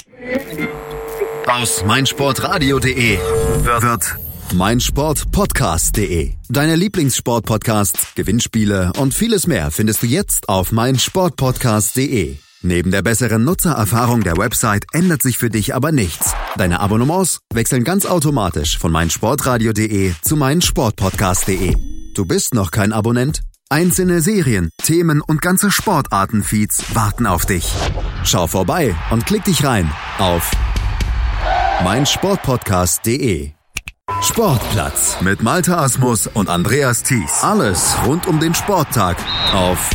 Aus meinsportradio.de wird meinsportpodcast.de. Deine Lieblingssportpodcasts, Gewinnspiele und vieles mehr findest du jetzt auf meinsportpodcast.de. Neben der besseren Nutzererfahrung der Website ändert sich für dich aber nichts. Deine Abonnements wechseln ganz automatisch von meinsportradio.de zu meinsportpodcast.de. Du bist noch kein Abonnent? Einzelne Serien, Themen und ganze Sportartenfeeds warten auf dich. Schau vorbei und klick dich rein auf meinsportpodcast.de. Sportplatz mit Malte Asmus und Andreas Thies. Alles rund um den Sporttag auf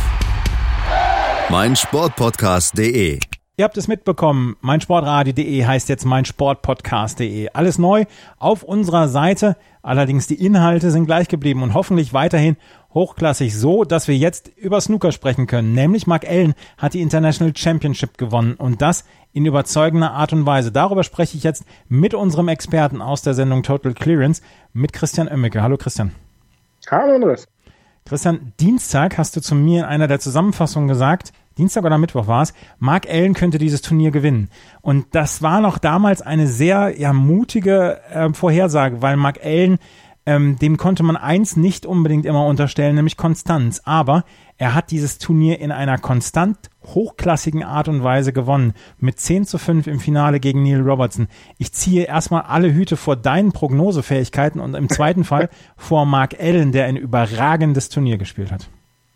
meinsportpodcast.de. Ihr habt es mitbekommen, meinsportradio.de heißt jetzt meinsportpodcast.de. Alles neu auf unserer Seite, allerdings die Inhalte sind gleich geblieben und hoffentlich weiterhin hochklassig, so dass wir jetzt über Snooker sprechen können. Nämlich Mark Allen hat die International Championship gewonnen und das in überzeugender Art und Weise. Darüber spreche ich jetzt mit unserem Experten aus der Sendung Total Clearance, mit Christian Oemmeke. Hallo Christian. Hallo Andreas. Christian, Dienstag hast du zu mir in einer der Zusammenfassungen gesagt, Dienstag oder Mittwoch war es, Mark Allen könnte dieses Turnier gewinnen. Und das war noch damals eine sehr mutige Vorhersage, weil Mark Allen, dem konnte man eins nicht unbedingt immer unterstellen, nämlich Konstanz. Aber er hat dieses Turnier in einer konstant hochklassigen Art und Weise gewonnen, mit 10:5 im Finale gegen Neil Robertson. Ich ziehe erstmal alle Hüte vor deinen Prognosefähigkeiten und im zweiten Fall vor Mark Allen, der ein überragendes Turnier gespielt hat.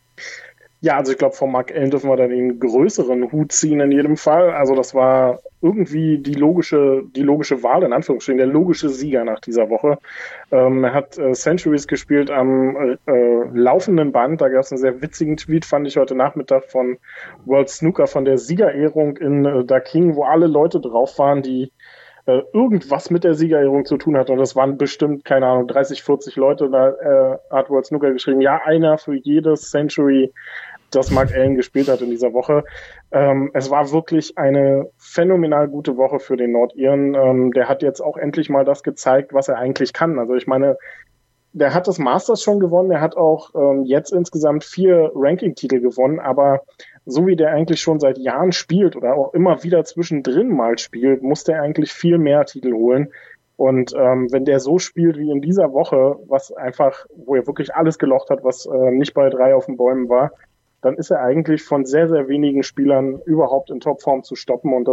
Ja, also ich glaube, von Mark Allen dürfen wir dann den größeren Hut ziehen in jedem Fall. Also das war irgendwie die logische Wahl, in Anführungsstrichen, der logische Sieger nach dieser Woche. Er hat Centuries gespielt am laufenden Band. Da gab es einen sehr witzigen Tweet, fand ich heute Nachmittag von World Snooker, von der Siegerehrung in Daking, wo alle Leute drauf waren, die irgendwas mit der Siegerehrung zu tun hat. Und das waren bestimmt, keine Ahnung, 30, 40 Leute. Da hat World Snooker geschrieben, ja, einer für jedes Century, das Mark Allen gespielt hat in dieser Woche. Es war wirklich eine phänomenal gute Woche für den Nordiren. Der hat jetzt auch endlich mal das gezeigt, was er eigentlich kann. Also ich meine, der hat das Masters schon gewonnen, er hat auch jetzt insgesamt 4 Ranking-Titel gewonnen, aber so wie der eigentlich schon seit Jahren spielt oder auch immer wieder zwischendrin mal spielt, muss der eigentlich viel mehr Titel holen. Und wenn der so spielt wie in dieser Woche, was einfach, wo er wirklich alles gelocht hat, was nicht bei 3 auf den Bäumen war, dann ist er eigentlich von sehr, sehr wenigen Spielern überhaupt in Topform zu stoppen. Und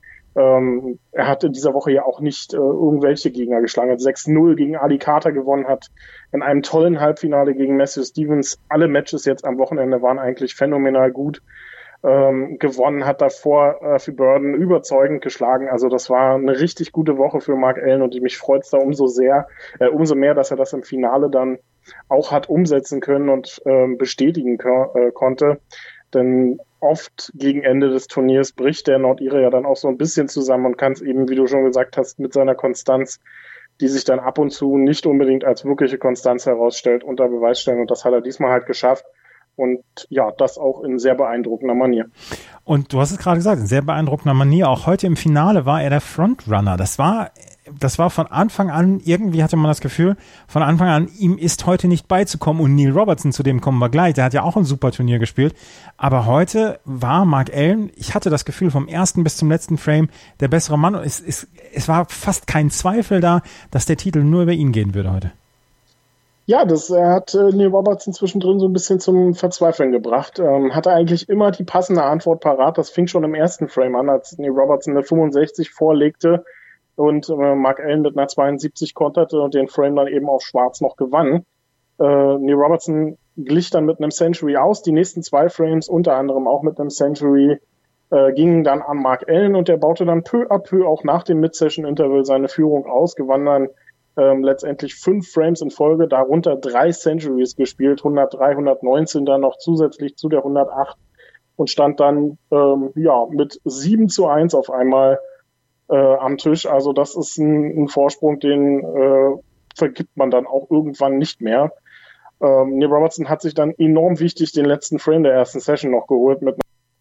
er hat in dieser Woche ja auch nicht irgendwelche Gegner geschlagen. Hat 6-0 gegen Ali Carter gewonnen, hat in einem tollen Halbfinale gegen Matthew Stevens, alle Matches jetzt am Wochenende waren eigentlich phänomenal gut, gewonnen, hat davor für Burden überzeugend geschlagen. Also das war eine richtig gute Woche für Mark Allen und mich freut es da umso mehr, dass er das im Finale dann auch hat umsetzen können und bestätigen konnte. Denn oft gegen Ende des Turniers bricht der Nordire ja dann auch so ein bisschen zusammen und kann es eben, wie du schon gesagt hast, mit seiner Konstanz, die sich dann ab und zu nicht unbedingt als wirkliche Konstanz herausstellt, unter Beweis stellen. Und das hat er diesmal halt geschafft. Und ja, das auch in sehr beeindruckender Manier. Und du hast es gerade gesagt, in sehr beeindruckender Manier. Auch heute im Finale war er der Frontrunner. Das war von Anfang an, irgendwie hatte man das Gefühl, von Anfang an, ihm ist heute nicht beizukommen. Und Neil Robertson, zu dem kommen wir gleich, der hat ja auch ein super Turnier gespielt. Aber heute war Mark Allen, ich hatte das Gefühl, vom ersten bis zum letzten Frame der bessere Mann. Und es war fast kein Zweifel da, dass der Titel nur über ihn gehen würde heute. Ja, er hat Neil Robertson zwischendrin so ein bisschen zum Verzweifeln gebracht. Hatte eigentlich immer die passende Antwort parat. Das fing schon im ersten Frame an, als Neil Robertson eine 65 vorlegte und Mark Allen mit einer 72 konterte und den Frame dann eben auf Schwarz noch gewann. Neil Robertson glich dann mit einem Century aus. Die nächsten 2 Frames, unter anderem auch mit einem Century, gingen dann an Mark Allen und der baute dann peu à peu auch nach dem Mid-Session-Interval seine Führung aus, gewann dann letztendlich 5 Frames in Folge, darunter 3 Centuries gespielt, 103, 119 dann noch zusätzlich zu der 108 und stand dann mit 7:1 auf einmal am Tisch. Also das ist ein Vorsprung, den vergibt man dann auch irgendwann nicht mehr. Neil Robertson hat sich dann enorm wichtig den letzten Frame der ersten Session noch geholt mit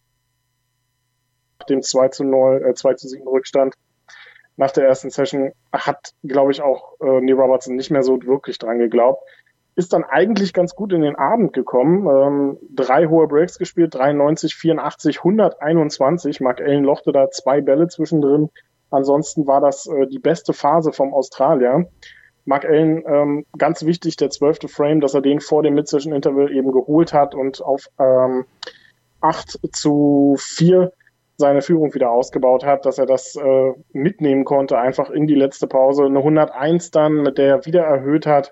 dem 2:7 Rückstand. Nach der ersten Session hat, glaube ich, auch Neil Robertson nicht mehr so wirklich dran geglaubt. ist dann eigentlich ganz gut in den Abend gekommen. 3 hohe Breaks gespielt, 93, 84, 121. Mark Allen lochte da 2 Bälle zwischendrin. Ansonsten war das die beste Phase vom Australier. Mark Allen, ganz wichtig, der 12. Frame, dass er den vor dem Mid-Session-Interval eben geholt hat und auf 8-4 seine Führung wieder ausgebaut hat, dass er das mitnehmen konnte, einfach in die letzte Pause. Eine 101 dann, mit der er wieder erhöht hat.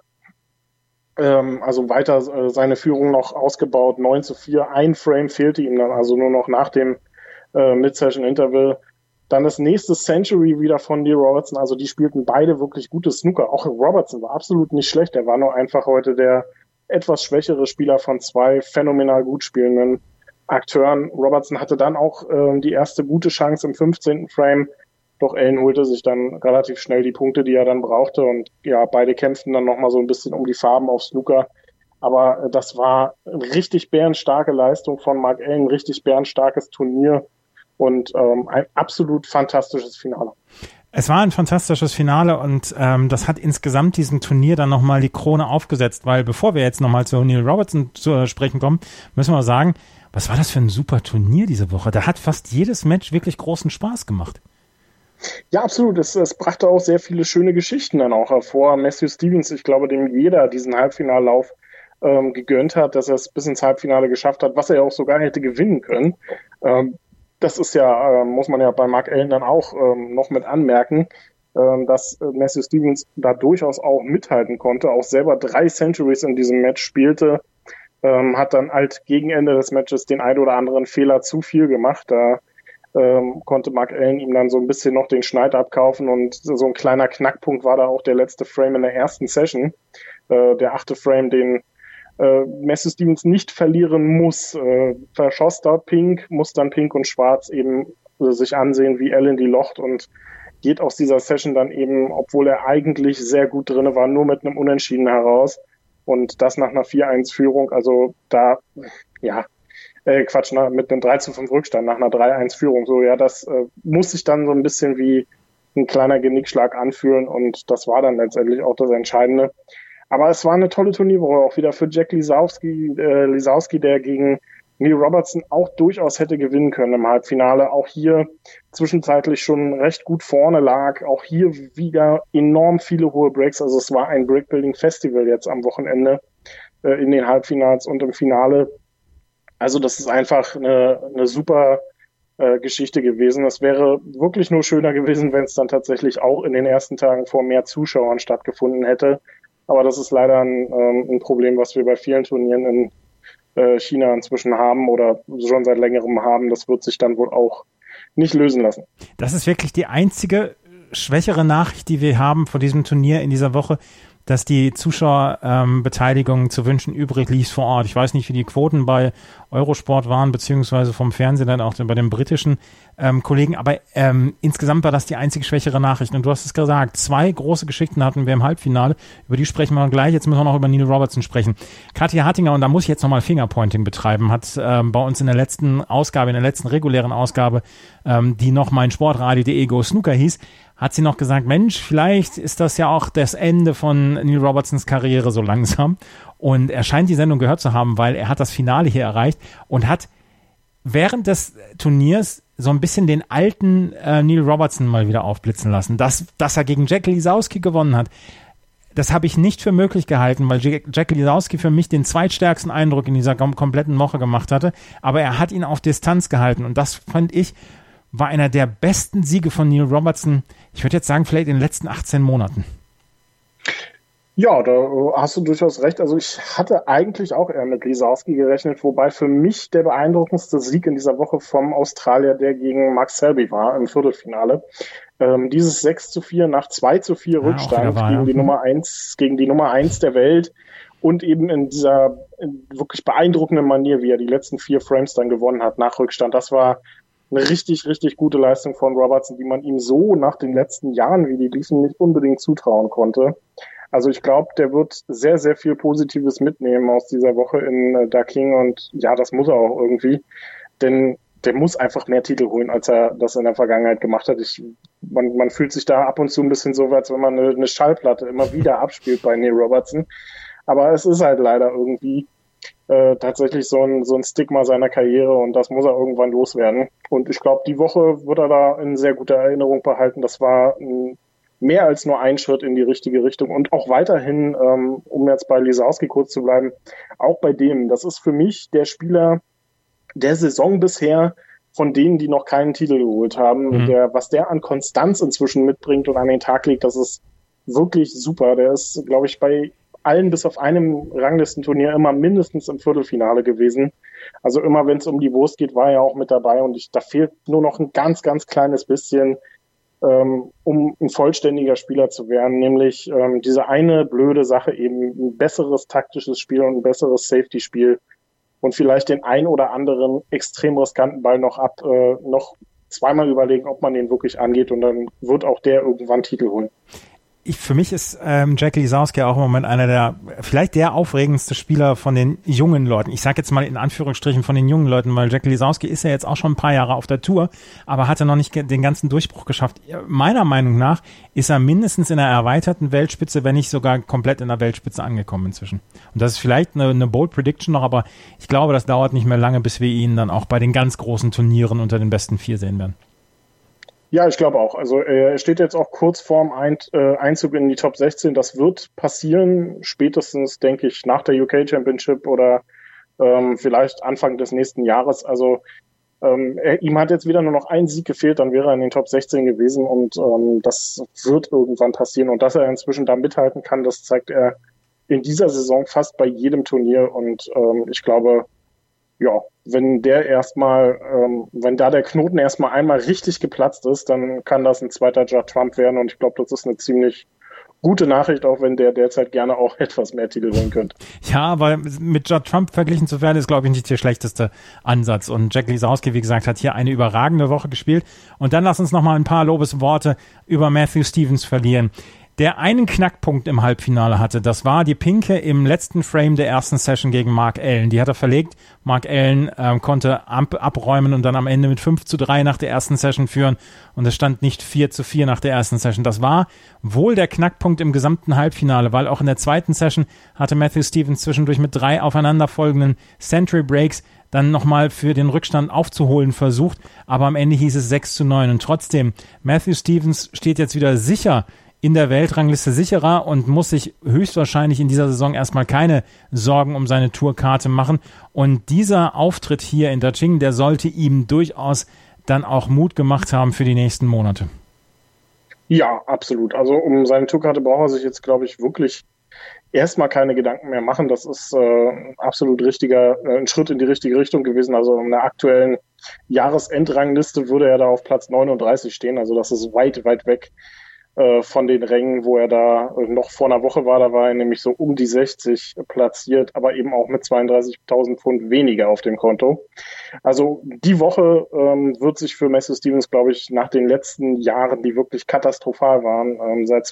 Also weiter seine Führung noch ausgebaut, 9-4. Ein Frame fehlte ihm dann, also nur noch nach dem Mid-Session-Interval. Dann das nächste Century wieder von Neil Robertson, also die spielten beide wirklich gutes Snooker. Auch Robertson war absolut nicht schlecht, er war nur einfach heute der etwas schwächere Spieler von 2 phänomenal gut spielenden Akteuren. Robertson hatte dann auch die erste gute Chance im 15. Frame, doch Allen holte sich dann relativ schnell die Punkte, die er dann brauchte, und ja, beide kämpften dann nochmal so ein bisschen um die Farben auf Snooker. Aber das war eine richtig bärenstarke Leistung von Mark Allen, richtig bärenstarkes Turnier und ein absolut fantastisches Finale. Es war ein fantastisches Finale und das hat insgesamt diesem Turnier dann nochmal die Krone aufgesetzt, weil bevor wir jetzt nochmal zu Neil Robertson zu sprechen kommen, müssen wir sagen, was war das für ein super Turnier diese Woche? Da hat fast jedes Match wirklich großen Spaß gemacht. Ja, absolut. Es brachte auch sehr viele schöne Geschichten dann auch hervor. Matthew Stevens, ich glaube, dem jeder diesen Halbfinallauf gegönnt hat, dass er es bis ins Halbfinale geschafft hat, was er ja auch sogar hätte gewinnen können. Das ist ja, muss man ja bei Mark Allen dann auch noch mit anmerken, dass Matthew Stevens da durchaus auch mithalten konnte, auch selber 3 Centuries in diesem Match spielte, hat dann halt gegen Ende des Matches den ein oder anderen Fehler zu viel gemacht. Da konnte Mark Allen ihm dann so ein bisschen noch den Schneid abkaufen, und so ein kleiner Knackpunkt war da auch der letzte Frame in der ersten Session. Der 8. Frame, den Matthew Stevens nicht verlieren muss, verschoss dort Pink, muss dann Pink und Schwarz eben sich ansehen, wie Allen die locht, und geht aus dieser Session dann eben, obwohl er eigentlich sehr gut drin war, nur mit einem Unentschieden heraus, und das nach einer 4-1-Führung, also da, ja, mit einem 3-5 Rückstand nach einer 3-1-Führung, so, ja, das muss sich dann so ein bisschen wie ein kleiner Genickschlag anfühlen, und das war dann letztendlich auch das Entscheidende. Aber es war eine tolle Turnierwoche auch wieder für Jack Lisowski, der gegen Neil Robertson auch durchaus hätte gewinnen können im Halbfinale. Auch hier zwischenzeitlich schon recht gut vorne lag. Auch hier wieder enorm viele hohe Breaks. Also es war ein Breakbuilding-Festival jetzt am Wochenende in den Halbfinals und im Finale. Also das ist einfach eine super Geschichte gewesen. Es wäre wirklich nur schöner gewesen, wenn es dann tatsächlich auch in den ersten Tagen vor mehr Zuschauern stattgefunden hätte. Aber das ist leider ein Problem, was wir bei vielen Turnieren in China inzwischen haben oder schon seit längerem haben. Das wird sich dann wohl auch nicht lösen lassen. Das ist wirklich die einzige schwächere Nachricht, die wir haben vor diesem Turnier in dieser Woche, dass die Zuschauerbeteiligung zu wünschen übrig ließ vor Ort. Ich weiß nicht, wie die Quoten bei Eurosport waren, beziehungsweise vom Fernsehen dann auch bei den britischen Kollegen, aber insgesamt war das die einzige schwächere Nachricht. Und du hast es gesagt, 2 große Geschichten hatten wir im Halbfinale, über die sprechen wir gleich. Jetzt müssen wir noch über Neil Robertson sprechen. Katja Hartinger, und da muss ich jetzt nochmal Fingerpointing betreiben, hat bei uns in der letzten regulären Ausgabe, die noch meinsportradio.de Go Snooker hieß, hat sie noch gesagt, Mensch, vielleicht ist das ja auch das Ende von Neil Robertsons Karriere so langsam. Und er scheint die Sendung gehört zu haben, weil er hat das Finale hier erreicht und hat während des Turniers so ein bisschen den alten Neil Robertson mal wieder aufblitzen lassen. Dass er gegen Jack Lisowski gewonnen hat, das habe ich nicht für möglich gehalten, weil Jack Lisowski für mich den zweitstärksten Eindruck in dieser kompletten Woche gemacht hatte. Aber er hat ihn auf Distanz gehalten, und das fand ich, war einer der besten Siege von Neil Robertson, ich würde jetzt sagen, vielleicht in den letzten 18 Monaten. Ja, da hast du durchaus recht. Also ich hatte eigentlich auch eher mit Lisowski gerechnet, wobei für mich der beeindruckendste Sieg in dieser Woche vom Australier der gegen Mark Selby war im Viertelfinale. Dieses 6-4 nach 2-4 Rückstand gegen die Nummer 1 der Welt, und eben in dieser wirklich beeindruckenden Manier, wie er die letzten 4 Frames dann gewonnen hat nach Rückstand. Das war eine richtig, richtig gute Leistung von Robertson, die man ihm so nach den letzten Jahren, wie die liefen, nicht unbedingt zutrauen konnte. Also ich glaube, der wird sehr, sehr viel Positives mitnehmen aus dieser Woche in Darjeeling, und ja, das muss er auch irgendwie, denn der muss einfach mehr Titel holen, als er das in der Vergangenheit gemacht hat. Man fühlt sich da ab und zu ein bisschen so, als wenn man eine Schallplatte immer wieder abspielt bei Neil Robertson. Aber es ist halt leider irgendwie tatsächlich so ein Stigma seiner Karriere und das muss er irgendwann loswerden. Und ich glaube, die Woche wird er da in sehr guter Erinnerung behalten. Das war mehr als nur ein Schritt in die richtige Richtung. Und auch weiterhin, um jetzt bei Lisowski kurz zu bleiben, auch bei dem, das ist für mich der Spieler der Saison bisher, von denen, die noch keinen Titel geholt haben. Was der an Konstanz inzwischen mitbringt und an den Tag legt, das ist wirklich super. Der ist, glaube ich, bei allen bis auf einem Ranglistenturnier immer mindestens im Viertelfinale gewesen. Also immer, wenn es um die Wurst geht, war er auch mit dabei und da fehlt nur noch ein ganz, ganz kleines bisschen, um ein vollständiger Spieler zu werden, nämlich diese eine blöde Sache eben, ein besseres taktisches Spiel und ein besseres Safety-Spiel und vielleicht den ein oder anderen extrem riskanten Ball noch zweimal überlegen, ob man den wirklich angeht und dann wird auch der irgendwann Titel holen. Für mich ist Jack Lisowski auch im Moment vielleicht der aufregendste Spieler von den jungen Leuten. Ich sage jetzt mal in Anführungsstrichen von den jungen Leuten, weil Jack Lisowski ist ja jetzt auch schon ein paar Jahre auf der Tour, aber hatte noch nicht den ganzen Durchbruch geschafft. Meiner Meinung nach ist er mindestens in der erweiterten Weltspitze, wenn nicht sogar komplett in der Weltspitze angekommen inzwischen. Und das ist vielleicht eine Bold Prediction noch, aber ich glaube, das dauert nicht mehr lange, bis wir ihn dann auch bei den ganz großen Turnieren unter den besten 4 sehen werden. Ja, ich glaube auch. Also er steht jetzt auch kurz vorm Einzug in die Top 16. Das wird passieren, spätestens, denke ich, nach der UK Championship oder vielleicht Anfang des nächsten Jahres. Also ihm hat jetzt wieder nur noch ein Sieg gefehlt, dann wäre er in den Top 16 gewesen und das wird irgendwann passieren. Und dass er inzwischen da mithalten kann, das zeigt er in dieser Saison fast bei jedem Turnier. Und ich glaube, ja, wenn da der Knoten erstmal einmal richtig geplatzt ist, dann kann das ein zweiter Judd Trump werden und ich glaube, das ist eine ziemlich gute Nachricht, auch wenn der derzeit gerne auch etwas mehr Titel holen könnte. Ja, aber mit Judd Trump verglichen zu werden, ist, glaube ich, nicht der schlechteste Ansatz. Und Jack Lisowski, wie gesagt, hat hier eine überragende Woche gespielt. Und dann lass uns noch mal ein paar Lobesworte über Matthew Stevens verlieren, der einen Knackpunkt im Halbfinale hatte. Das war die Pinke im letzten Frame der ersten Session gegen Mark Allen. Die hat er verlegt. Mark Allen konnte abräumen und dann am Ende mit 5:3 nach der ersten Session führen. Und es stand nicht 4:4 nach der ersten Session. Das war wohl der Knackpunkt im gesamten Halbfinale, weil auch in der zweiten Session hatte Matthew Stevens zwischendurch mit 3 aufeinanderfolgenden Century Breaks dann nochmal für den Rückstand aufzuholen versucht. Aber am Ende hieß es 6:9. Und trotzdem, Matthew Stevens steht jetzt wieder sicher in der Weltrangliste sicherer und muss sich höchstwahrscheinlich in dieser Saison erstmal keine Sorgen um seine Tourkarte machen. Und dieser Auftritt hier in Daqing, der sollte ihm durchaus dann auch Mut gemacht haben für die nächsten Monate. Ja, absolut. Also um seine Tourkarte braucht er sich jetzt, glaube ich, wirklich erstmal keine Gedanken mehr machen. Das ist absolut ein Schritt in die richtige Richtung gewesen. Also in der aktuellen Jahresendrangliste würde er da auf Platz 39 stehen. Also das ist weit, weit weg von den Rängen, wo er da noch vor einer Woche war. Da war er nämlich so um die 60 platziert, aber eben auch mit 32.000 Pfund weniger auf dem Konto. Also die Woche wird sich für Matthew Stevens, glaube ich, nach den letzten Jahren, die wirklich katastrophal waren, seit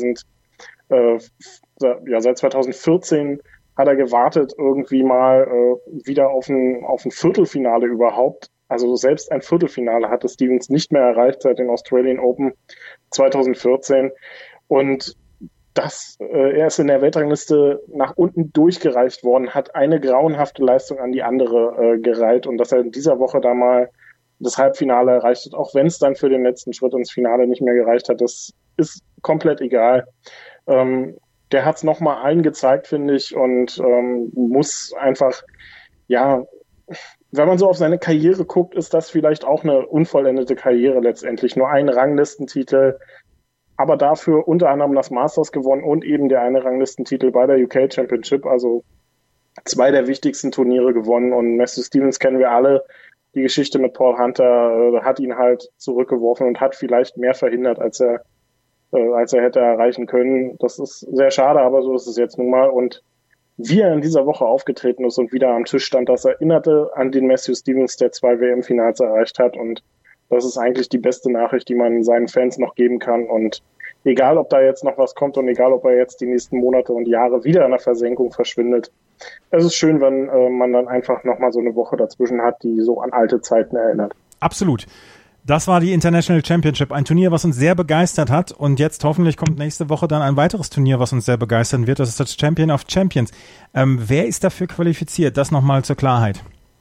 2014 hat er gewartet, irgendwie mal wieder auf ein Viertelfinale überhaupt. Also selbst ein Viertelfinale hatte Stevens nicht mehr erreicht seit den Australian Open 2014. Und er ist in der Weltrangliste nach unten durchgereicht worden, hat eine grauenhafte Leistung an die andere gereiht. Und dass er in dieser Woche da mal das Halbfinale erreicht hat, auch wenn es dann für den letzten Schritt ins Finale nicht mehr gereicht hat, das ist komplett egal. Der hat es nochmal allen gezeigt, finde ich, und muss einfach, ja, wenn man so auf seine Karriere guckt, ist das vielleicht auch eine unvollendete Karriere letztendlich. Nur ein Ranglistentitel, aber dafür unter anderem das Masters gewonnen und eben der eine Ranglistentitel bei der UK Championship, also 2 der wichtigsten Turniere gewonnen. Und Matthew Stevens kennen wir alle. Die Geschichte mit Paul Hunter hat ihn halt zurückgeworfen und hat vielleicht mehr verhindert, als er hätte erreichen können. Das ist sehr schade, aber so ist es jetzt nun mal. Und wie er in dieser Woche aufgetreten ist und wieder am Tisch stand, das erinnerte an den Matthew Stevens, der 2 WM-Finals erreicht hat. Und das ist eigentlich die beste Nachricht, die man seinen Fans noch geben kann. Und egal, ob da jetzt noch was kommt und egal, ob er jetzt die nächsten Monate und Jahre wieder in der Versenkung verschwindet, es ist schön, wenn man dann einfach nochmal so eine Woche dazwischen hat, die so an alte Zeiten erinnert. Absolut. Das war die International Championship, ein Turnier, was uns sehr begeistert hat und jetzt hoffentlich kommt nächste Woche dann ein weiteres Turnier, was uns sehr begeistern wird. Das ist das Champion of Champions. Wer ist dafür qualifiziert? Das nochmal zur Klarheit.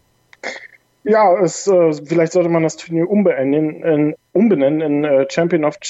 Ja, vielleicht sollte man das Turnier umbenennen in Champion of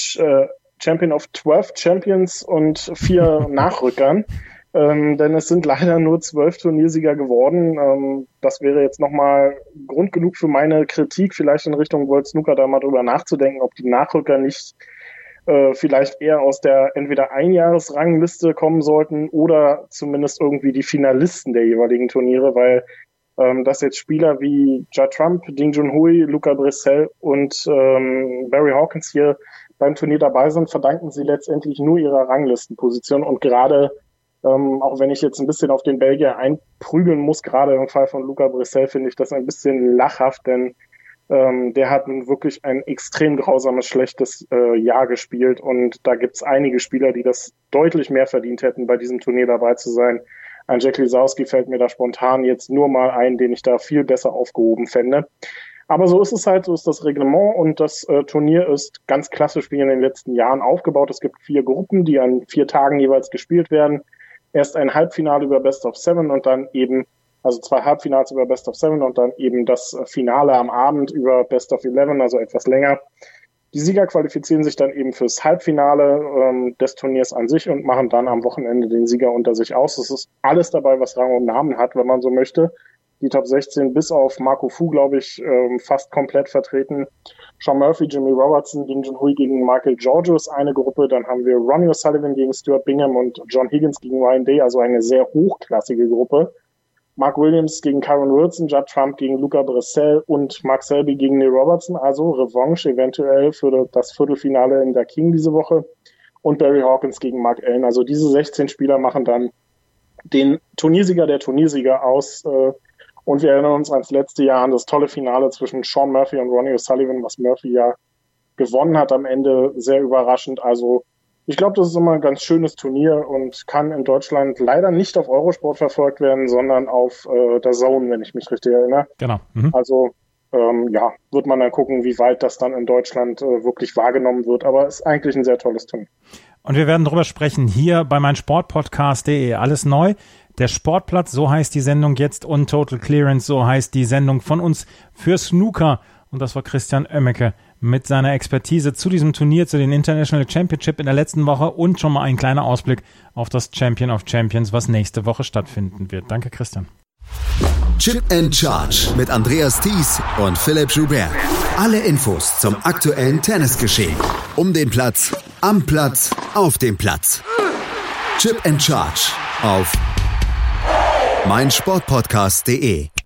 12 Champions und 4 Nachrückern. Denn es sind leider nur 12 Turniersieger geworden. Das wäre jetzt nochmal Grund genug für meine Kritik, vielleicht in Richtung World Snooker da mal drüber nachzudenken, ob die Nachrücker nicht vielleicht eher aus der entweder Einjahresrangliste kommen sollten oder zumindest irgendwie die Finalisten der jeweiligen Turniere, weil dass jetzt Spieler wie Judd Trump, Ding Junhui, Luca Brissell und Barry Hawkins hier beim Turnier dabei sind, verdanken sie letztendlich nur ihrer Ranglistenposition und gerade auch wenn ich jetzt ein bisschen auf den Belgier einprügeln muss, gerade im Fall von Luca Brissell, finde ich das ein bisschen lachhaft, denn der hat nun wirklich ein extrem grausames, schlechtes Jahr gespielt und da gibt es einige Spieler, die das deutlich mehr verdient hätten, bei diesem Turnier dabei zu sein. Ein Jack Lisowski fällt mir da spontan jetzt nur mal ein, den ich da viel besser aufgehoben fände. Aber so ist es halt, so ist das Reglement und das Turnier ist ganz klassisch wie in den letzten Jahren aufgebaut. Es gibt 4 Gruppen, die an 4 Tagen jeweils gespielt werden. Erst ein Halbfinale über Best of 7 und dann eben, also 2 Halbfinals über Best of 7 und dann eben das Finale am Abend über Best of 11, also etwas länger. Die Sieger qualifizieren sich dann eben fürs Halbfinale des Turniers an sich und machen dann am Wochenende den Sieger unter sich aus. Es ist alles dabei, was Rang und Namen hat, wenn man so möchte. Die Top 16 bis auf Marco Fu, glaube ich, fast komplett vertreten. Sean Murphy, Jimmy Robertson, Ding Junhui gegen Michael Giorgio ist eine Gruppe. Dann haben wir Ronnie O'Sullivan gegen Stuart Bingham und John Higgins gegen Ryan Day, also eine sehr hochklassige Gruppe. Mark Williams gegen Karen Wilson, Judd Trump gegen Luca Brissell und Mark Selby gegen Neil Robertson, also Revanche eventuell für das Viertelfinale in der King diese Woche. Und Barry Hawkins gegen Mark Allen. Also diese 16 Spieler machen dann den Turniersieger der Turniersieger aus. Und wir erinnern uns ans letzte Jahr an das tolle Finale zwischen Sean Murphy und Ronnie O'Sullivan, was Murphy ja gewonnen hat am Ende, sehr überraschend. Also ich glaube, das ist immer ein ganz schönes Turnier und kann in Deutschland leider nicht auf Eurosport verfolgt werden, sondern auf der DAZN, wenn ich mich richtig erinnere. Genau. Also wird man dann gucken, wie weit das dann in Deutschland wirklich wahrgenommen wird. Aber es ist eigentlich ein sehr tolles Turnier. Und wir werden darüber sprechen hier bei meinsportpodcast.de. Alles neu. Der Sportplatz, so heißt die Sendung jetzt, und Total Clearance, so heißt die Sendung von uns für Snooker. Und das war Christian Oemmeke mit seiner Expertise zu diesem Turnier, zu den International Championship in der letzten Woche und schon mal ein kleiner Ausblick auf das Champion of Champions, was nächste Woche stattfinden wird. Danke, Christian. Chip and Charge mit Andreas Thies und Philipp Joubert. Alle Infos zum aktuellen Tennisgeschehen. Um den Platz, am Platz, auf dem Platz. Chip and Charge auf meinsportpodcast.de